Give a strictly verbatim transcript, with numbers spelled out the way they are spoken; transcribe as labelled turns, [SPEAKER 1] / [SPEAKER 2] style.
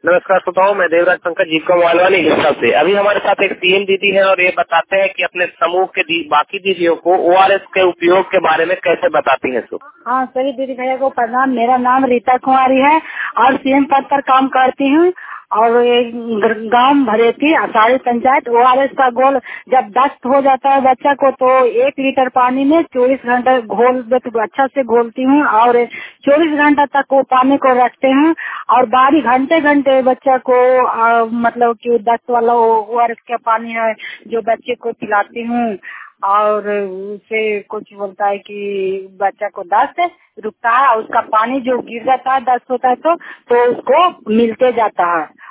[SPEAKER 1] नमस्कार श्रोताओं, मैं देवराज पंकज जीविका मोहलवानी हिस्सा से। अभी हमारे साथ एक सीएम दीदी है और ये बताते हैं कि अपने समूह के दी, बाकी दीदियों को ओआरएस के उपयोग के बारे में कैसे बताती हैं। सो
[SPEAKER 2] हाँ, सभी दीदी भैया को प्रणाम। मेरा नाम रीता कुमारी है और सीएम पद पर काम करती हूँ और गांव भरेती आषाढ़ी पंचायत। ओआरएस का घोल जब दस्त हो जाता है बच्चा को तो एक लीटर पानी में चौबीस घंटे घोल अच्छा से घोलती हूँ और चौबीस घंटा तक वो पानी को रखते हैं और बारी घंटे घंटे बच्चा को आ, मतलब कि दस्त वाला ओआरएस का पानी है जो बच्चे को पिलाती हूँ और उसे कुछ बोलता है कि बच्चा को दस्त रुकता है और उसका पानी जो गिर जाता है दस्त होता है तो तो उसको मिलते जाता है।